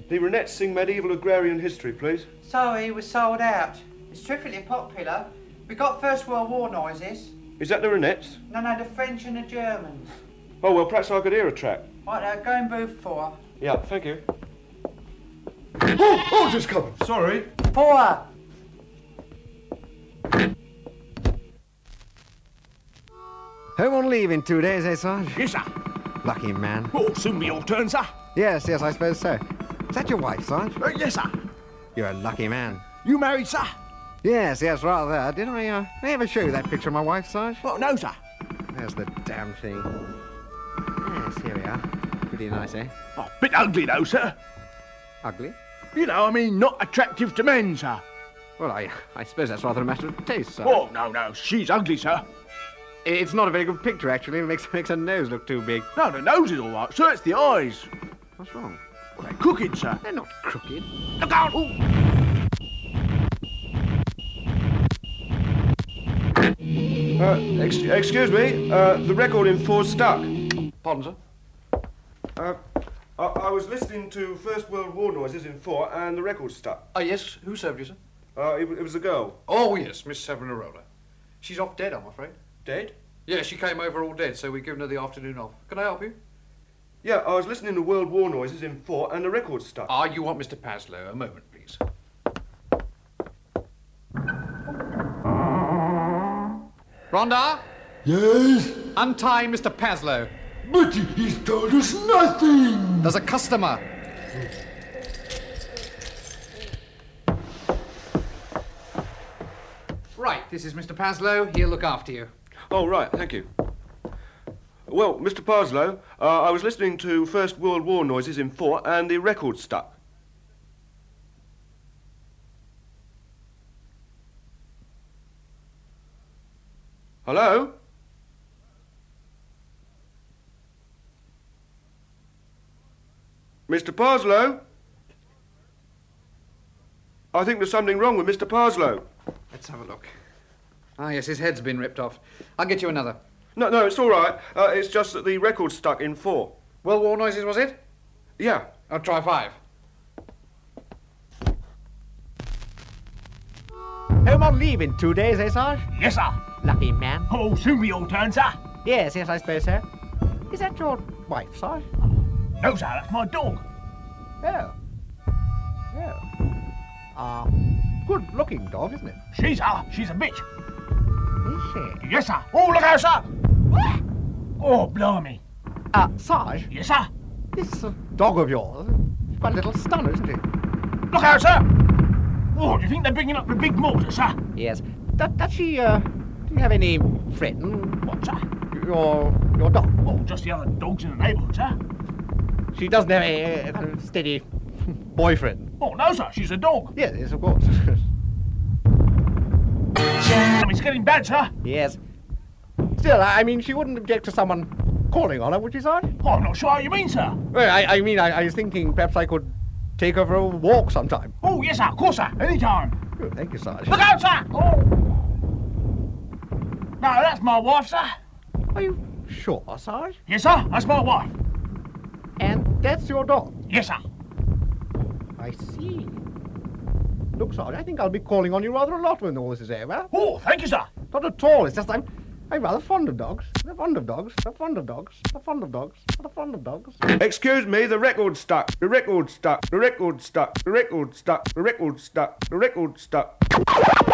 The Ronettes sing medieval agrarian history, please. Sorry, we're sold out. It's terrifically popular. We got First World War noises. Is that the Ronettes? No, the French and the Germans. Oh, well, perhaps I could hear a track. Right, go in booth 4. Yeah, thank you. Oh, just coming. Sorry. 4. Home on leave in 2 days, eh, Sarge? Yes, sir. Lucky man. Oh, soon be your turn, sir. Yes, I suppose so. Is that your wife, Sarge? Yes, sir. You're a lucky man. You married, sir? Yes, rather. Did I ever show you that picture of my wife, Sarge? Oh, no, sir. There's the damn thing. Yes, here we are. Pretty nice, eh? Oh, bit ugly, though, sir. Ugly? You know, I mean, not attractive to men, sir. Well, I suppose that's rather a matter of taste, sir. Oh, no, she's ugly, sir. It's not a very good picture, actually. It makes her nose look too big. No, the nose is all right, sir. It's the eyes. What's wrong? Well, they're crooked, sir. They're not crooked. Look out! Ooh. Excuse me, the record in 4's stuck. Pardon, sir? I was listening to First World War noises in 4 and the record's stuck. Oh, yes. Who served you, sir? It was a girl. Oh, yes, Miss Savonarola. She's off dead, I'm afraid. Dead? Yeah, she came over all dead, so we've given her the afternoon off. Can I help you? Yeah, I was listening to World War noises in 4 and the record's stuck. Ah, you want Mr. Paslow. A moment, please. Rhonda? Yes? Untie Mr. Paslow. But he's told us nothing. There's a customer. Right, this is Mr. Paslow. He'll look after you. Oh, right, thank you. Well, Mr. Parslow, I was listening to First World War noises in 4 and the record's stuck. Hello? Mr. Parslow? I think there's something wrong with Mr. Parslow. Let's have a look. Ah, yes, his head's been ripped off. I'll get you another. No, it's all right. It's just that the record's stuck in 4. World War noises, was it? Yeah. I'll try 5. Home on leave in 2 days, eh, Sarge? Yes, sir. Lucky man. Oh, soon be your turn, sir. Yes, I suppose so. Is that your wife, Sarge? No, sir, that's my dog. Oh. Good-looking dog, isn't it? She's a bitch. Is she? Yes, sir. Oh, look out, sir. Oh, blimey. Sarge, Yes, sir. this dog of yours is quite a little stunner, isn't it? Look out, sir. Oh, do you think they're bringing up the big mortar, sir? Yes. Does she, do you have any friend? What, sir? Your dog? Oh, just the other dogs in the neighbourhood, sir. She doesn't have a kind of steady boyfriend? Oh, no, sir. She's a dog. Yes, of course. It's getting bad, sir. Yes. Still, I mean, she wouldn't object to someone calling on her, would she, Sarge? Oh, I'm not sure how you mean, sir. Well, I mean, I was thinking perhaps I could take her for a walk sometime. Oh, yes, sir. Of course, sir. Any time. Good, thank you, Sarge. Look out, sir. Oh. No, that's my wife, sir. Are you sure, Sarge? Yes, sir. That's my wife. And that's your dog? Yes, sir. I see. Look, Sarge, I think I'll be calling on you rather a lot when all this is over. Oh, thank you, sir. Not at all. It's just I'm rather fond of dogs. I'm fond of dogs. I'm fond of dogs. I'm fond of dogs. I'm fond of dogs. Excuse me, the record's stuck. The record's stuck. The record's stuck. The record's stuck. The record's stuck. The record's stuck.